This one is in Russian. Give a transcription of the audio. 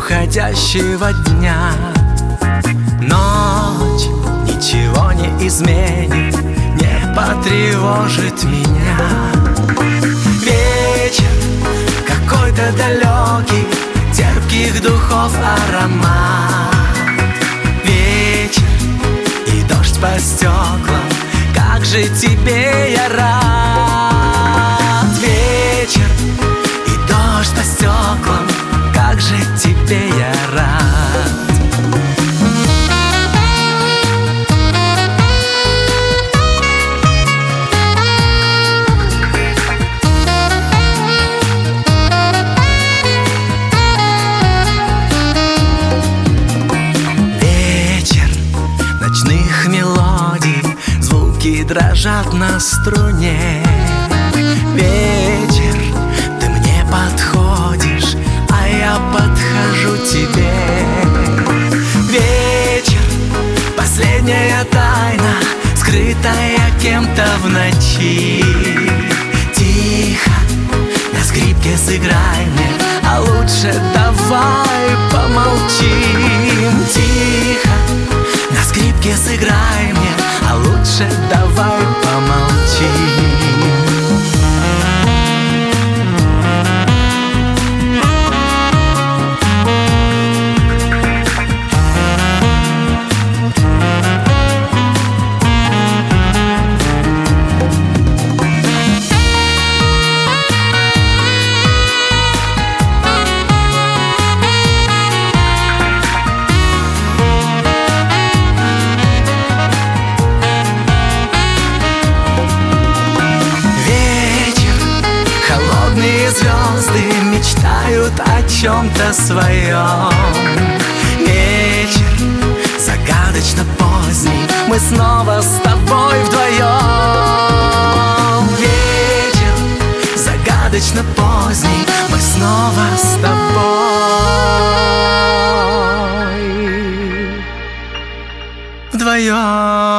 уходящего дня. Ночь ничего не изменит, не потревожит меня. Вечер какой-то далекий, терпких духов аромат. Вечер и дождь по стеклам, как же тебе я рад. Вечер и дождь по стеклам, как же тебе я рад. Ночных мелодий, звуки дрожат на струне. Вечер, ты мне подходишь, а я подхожу тебе. Вечер, последняя тайна, скрытая кем-то в ночи. Тихо, на скрипке сыграй мне, а лучше давай помолчим. Тихо, на скрипке сыграй мне, а лучше давай помолчим. Звезды мечтают о чем-то своем. Вечер загадочно поздний, мы снова с тобой вдвоем. Вечер загадочно поздний, мы снова с тобой вдвоем.